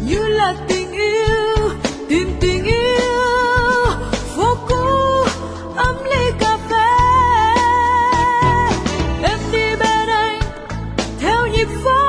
như là tình yêu, tìm tình yêu phố cũ ấm ly cà phê. Em đi bên anh theo nhịp phố